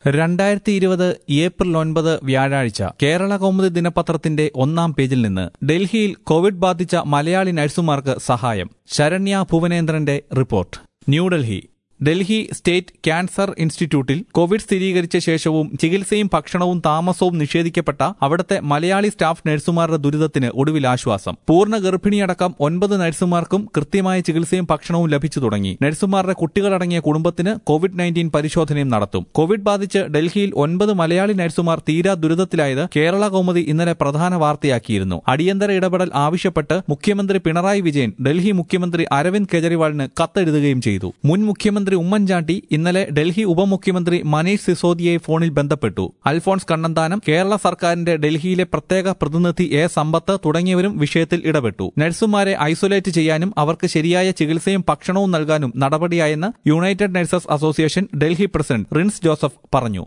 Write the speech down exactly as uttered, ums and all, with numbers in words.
രണ്ടായിരത്തി ഇരുപത് ഏപ്രിൽ ഒൻപത് വ്യാഴാഴ്ച കേരള കൗമുദി ദിനപത്രത്തിന്റെ ഒന്നാം പേജിൽ നിന്ന് ഡൽഹിയിൽ കോവിഡ് ബാധിച്ച മലയാളി നഴ്സുമാർക്ക് സഹായം. ശരണ്യ ഭുവനേന്ദ്രന്റെ report. New Delhi Delhi state cancer ഇൻസ്റ്റിറ്റ്യൂട്ടിൽ കോവിഡ് സ്ഥിരീകരിച്ച ശേഷവും ചികിത്സയും ഭക്ഷണവും താമസവും നിഷേധിക്കപ്പെട്ട അവിടുത്തെ മലയാളി സ്റ്റാഫ് നഴ്സുമാരുടെ ദുരിതത്തിന് ഒടുവിൽ ആശ്വാസം. പൂർണ്ണ ഗർഭിണിയടക്കം ഒൻപത് നഴ്സുമാർക്കും കൃത്യമായ ചികിത്സയും ഭക്ഷണവും ലഭിച്ചു തുടങ്ങി. നഴ്സുമാരുടെ കുട്ടികളടങ്ങിയ കുടുംബത്തിന് കോവിഡ് നയൻറ്റീൻ പരിശോധനയും നടത്തും. കോവിഡ് ബാധിച്ച് ഡൽഹിയിൽ ഒൻപത് മലയാളി നഴ്സുമാർ തീരാ ദുരിതത്തിലായത് കേരള കൗമുദി ഇന്നലെ പ്രധാന വാർത്തയാക്കിയിരുന്നു. അടിയന്തര ഇടപെടൽ ആവശ്യപ്പെട്ട് മുഖ്യമന്ത്രി പിണറായി വിജയൻ ഡൽഹി മുഖ്യമന്ത്രി അരവിന്ദ് കെജ്രിവാളിന് കത്തെഴുതുകയും ചെയ്തു. മുൻ മുഖ്യമന്ത്രി ഉമ്മൻചാണ്ടി ഇന്നലെ ഡൽഹി ഉപമുഖ്യമന്ത്രി മനീഷ് സിസോദിയയെ ഫോണിൽ ബന്ധപ്പെട്ടു. അൽഫോൺസ് കണ്ണന്താനം, കേരള സർക്കാരിന്റെ ഡൽഹിയിലെ പ്രത്യേക പ്രതിനിധി എ സമ്പത്ത് തുടങ്ങിയവരും വിഷയത്തിൽ ഇടപെട്ടു. നഴ്സുമാരെ ഐസൊലേറ്റ് ചെയ്യാനും അവർക്ക് ശരിയായ ചികിത്സയും ഭക്ഷണവും നൽകാനും നടപടിയായെന്ന് United Nurses Association Delhi president Rince Joseph പറഞ്ഞു.